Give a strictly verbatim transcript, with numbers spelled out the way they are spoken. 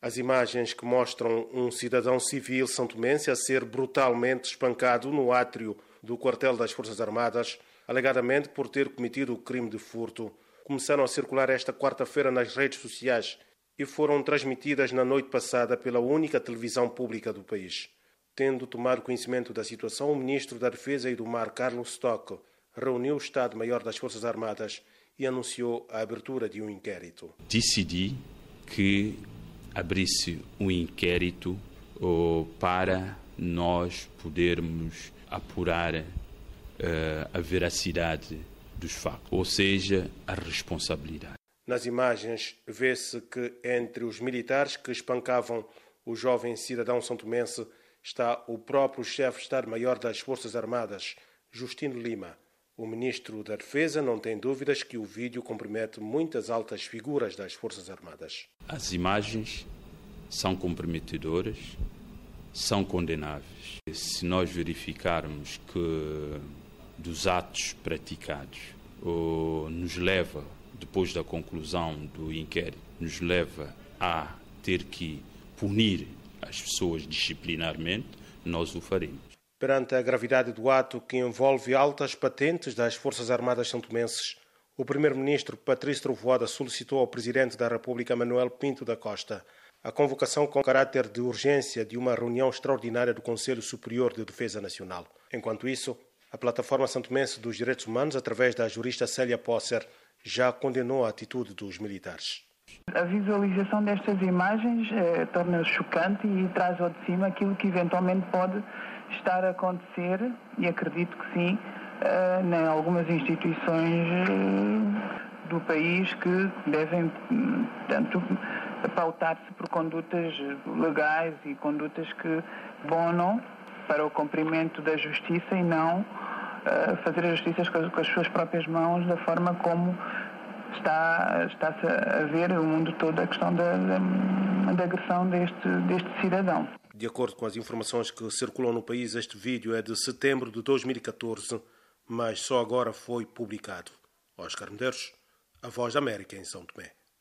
As imagens que mostram um cidadão civil santomense a ser brutalmente espancado no átrio do quartel das Forças Armadas, alegadamente por ter cometido o crime de furto, começaram a circular esta quarta-feira nas redes sociais e foram transmitidas na noite passada pela única televisão pública do país. Tendo tomado conhecimento da situação, o ministro da Defesa e do Mar, Carlos Stock, reuniu o Estado-Maior das Forças Armadas e anunciou a abertura de um inquérito. Decidi que abrisse um inquérito oh, para nós podermos apurar uh, a veracidade dos factos, ou seja, a responsabilidade. Nas imagens vê-se que entre os militares que espancavam o jovem cidadão santomense está o próprio chefe de Estado-Maior das Forças Armadas, Justino Lima. O ministro da Defesa não tem dúvidas que o vídeo compromete muitas altas figuras das Forças Armadas. As imagens são comprometedoras, são condenáveis. Se nós verificarmos que dos atos praticados ou nos leva, depois da conclusão do inquérito, nos leva a ter que punir as pessoas disciplinarmente, nós o faremos. Perante a gravidade do ato que envolve altas patentes das Forças Armadas santomenses, o primeiro-ministro Patrício Trovoada solicitou ao presidente da República, Manuel Pinto da Costa, a convocação com caráter de urgência de uma reunião extraordinária do Conselho Superior de Defesa Nacional. Enquanto isso, a Plataforma Santomense dos Direitos Humanos, através da jurista Célia Posser, já condenou a atitude dos militares. A visualização destas imagens eh, torna-se chocante e traz ao de cima aquilo que eventualmente pode estar a acontecer, e acredito que sim, eh, em algumas instituições eh, do país que devem, tanto pautar-se por condutas legais e condutas que abonam para o cumprimento da justiça e não uh, fazer a justiça com as, com as suas próprias mãos, da forma como está, está-se a ver o mundo todo a questão da, da, da agressão deste, deste cidadão. De acordo com as informações que circulam no país, este vídeo é de setembro de dois mil e catorze, mas só agora foi publicado. Oscar Medeiros, A Voz da América, em São Tomé.